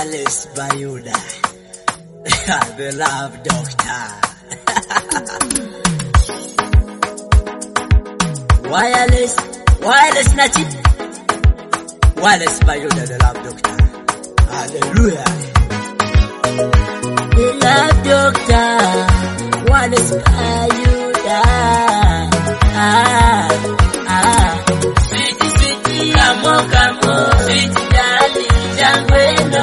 Wireless Bayuda, the love doctor. Wireless Nachi, Wireless Bayuda, the love doctor. Hallelujah. The love doctor, Wireless Bayuda. Sweetie, come on, sweetie darling, Jangweno.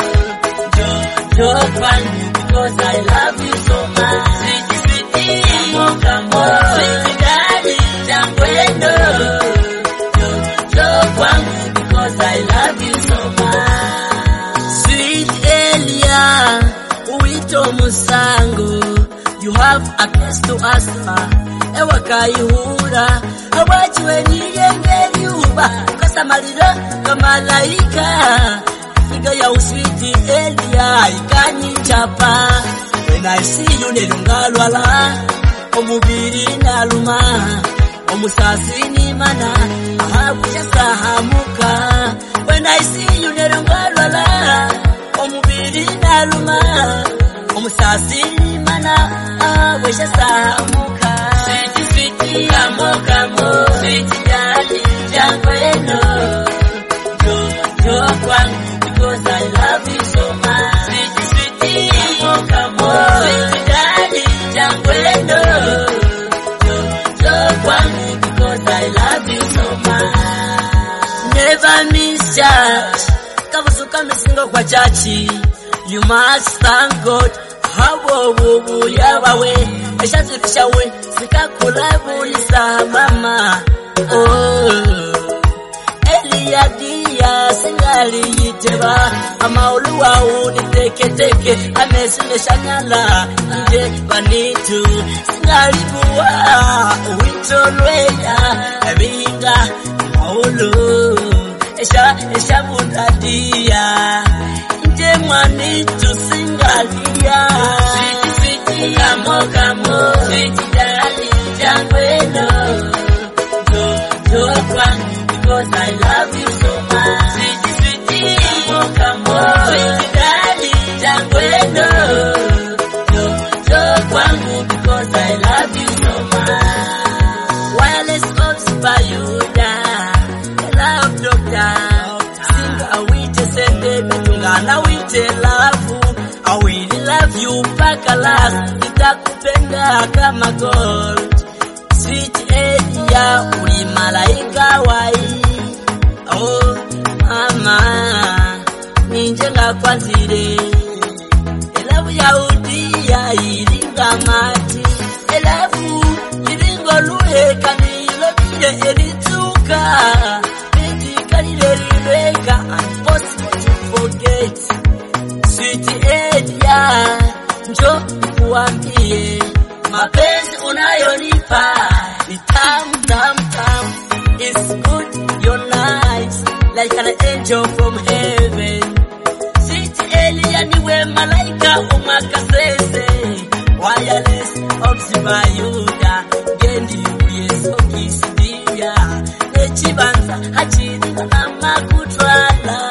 Joke one because I love you so much. Sweetie, come on, sweetie darling, Jangweno. Joke one because I love you so much. Sweet Elia, Uito Musango, you have a case to answer. Ewa kayihura awachiwe niyengeli uba kosa malira kama laika figa ya uswiti Elia ikanichapa. When I see you nelungalwala omubiri naluma omusasini mana ahakuja sahamuka. When I see you nelungalwala omubiri naluma omusasini mana ahakuja sahamuka. Sweetie, come on, sweetie darling, Jangweno. Joke one because I love you so much. Sweetie, come on, sweetie darling, Jangweno. Joke one because I love you so much. Never miss church. Kabusuka misingo kwa chachi. You must thank God. Hawo yabawe eshazifisha we sikakulabuliza mama. Elia dia singali yiteba amaulu wau niteketeke amesineshanyala nje banitu singali buwa witolweya ebinga amaulu esha bundadia nje mwanitu singalia. Sweetie, come on, sweetie darling, Jangweno. Joke one because I love you so much. Sweetie, come on, sweetie darling, Jangweno. Joke one because I love you so much. Wireless Bayuda, the love doctor. Sing a wite sende betungana wite love. I will love you mpaka last, nitakupenda kama gold. Sweet Elia, uli malaika wai. Oh mama, ninjenga kwanzire. Elavu ya udia ilinga mati. Elavu ilingo luhe kanilo bide elituka. Bidi kanile libeka, impossible to forget. Sweet Elia, njo kuambie mapenzi unayonipa ni tamu. It's good, you're nice, like an angel from heaven. Sweet Elia niwe malaika umakasese. Wireless Bayuda gendi uyeso kisidia nechibanza hachirika na makutwala.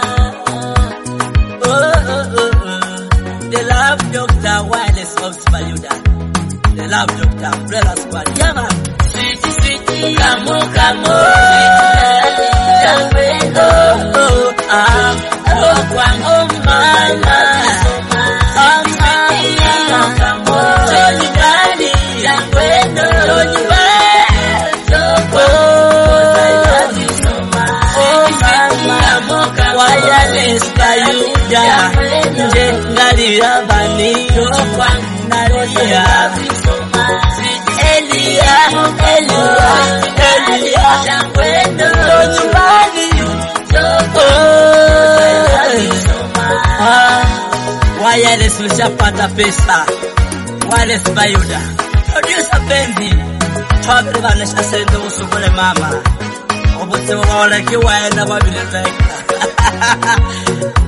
The love doctor, Wireless Bayuda, the love doctor, umbrella squad, yeah man. Sweetie, come on, Jangweno. Oh mama, come on, Jangweno. Wireless Bayuda, nje ngalira bani nalia. Elia, Jangweno nyumbani. Wireless ushapata pesa. Wireless Bayuda, producer Benzi, twabiri banesha sende usubule mama. Obote wale kiwaenda babileka.